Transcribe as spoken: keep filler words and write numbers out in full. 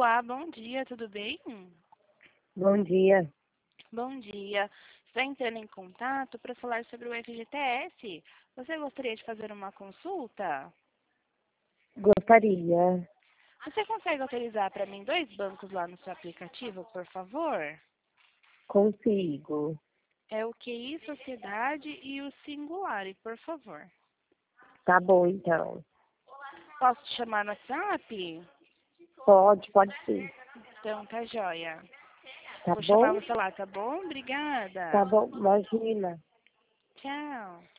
Olá, bom dia, tudo bem? Bom dia. Bom dia. Estou entrando em contato para falar sobre o F G T S. Você gostaria de fazer uma consulta? Gostaria. Você consegue autorizar para mim dois bancos lá no seu aplicativo, por favor? Consigo. É o Q I Sociedade e o Singular, por favor. Tá bom, então. Posso te chamar no WhatsApp? Pode, pode sim. Então, tá joia. Tá Vou chamar bom? no celular, tá bom? Obrigada. Tá bom, imagina. Tchau.